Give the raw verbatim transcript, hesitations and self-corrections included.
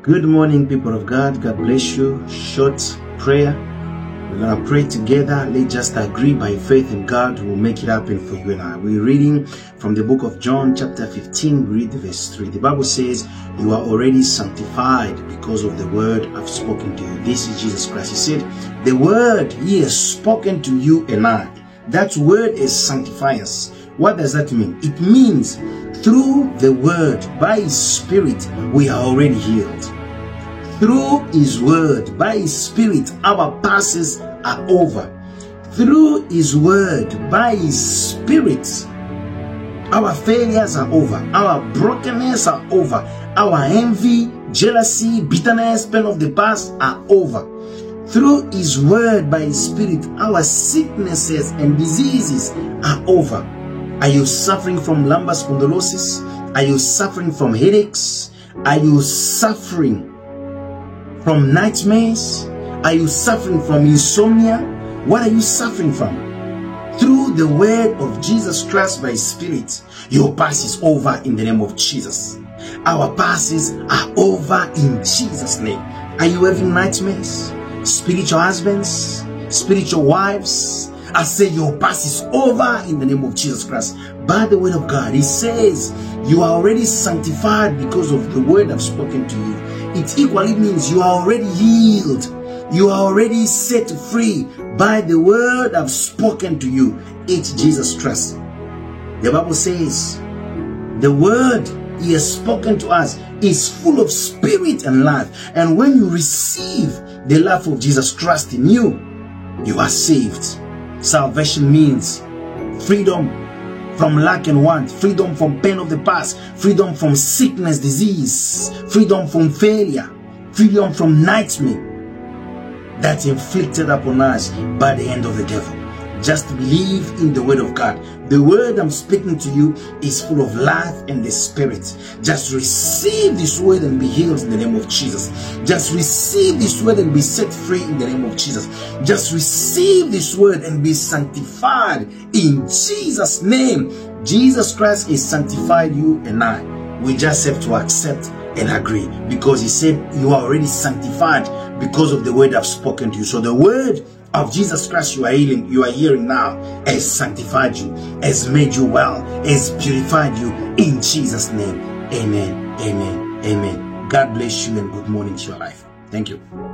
Good morning, people of God. God bless you. Short prayer. We're going to pray together. Let's just agree by faith in God who will make it happen for you and I. We're reading from the book of John chapter fifteen. Read verse three. The Bible says, you are already sanctified because of the word I've spoken to you. This is Jesus Christ. He said, the word he has spoken to you and I. That word is sanctify us. What does that mean? It means through the word, by his spirit, we are already healed. Through his word, by his spirit, our passes are over. Through his word, by his spirit, our failures are over. Our brokenness are over. Our envy, jealousy, bitterness, pain of the past are over. Through his word, by his spirit, our sicknesses and diseases are over. Are you suffering from lumbar spondylosis? Are you suffering from headaches? Are you suffering from nightmares? Are you suffering from insomnia? What are you suffering from? Through the word of Jesus Christ by his spirit, your past is over in the name of Jesus. Our passes are over in Jesus' name. Are you having nightmares? Spiritual husbands, spiritual wives, I say your past is over in the name of Jesus Christ. By the word of God, he says you are already sanctified because of the word I've spoken to you. It equally means you are already healed. You are already set free by the word I've spoken to you. It's Jesus Christ. The Bible says the word he has spoken to us is full of spirit and life. And when you receive the life of Jesus Christ in you, you are saved. Salvation means freedom from lack and want, freedom from pain of the past, freedom from sickness, disease, freedom from failure, freedom from nightmare that's inflicted upon us by the hand of the devil. Just believe in the word of God. The word I'm speaking to you is full of life and the spirit. Just receive this word and be healed in the name of Jesus. Just receive this word and be set free in the name of Jesus. Just receive this word and be sanctified in Jesus' name. Jesus Christ is sanctified you and I. We just have to accept and agree, because he said you are already sanctified because of the word I've spoken to you. So the word of Jesus Christ you are hearing, you are hearing now, has sanctified you, has made you well, has purified you in Jesus' name. Amen, amen, amen. God bless you and good morning to your life. Thank you.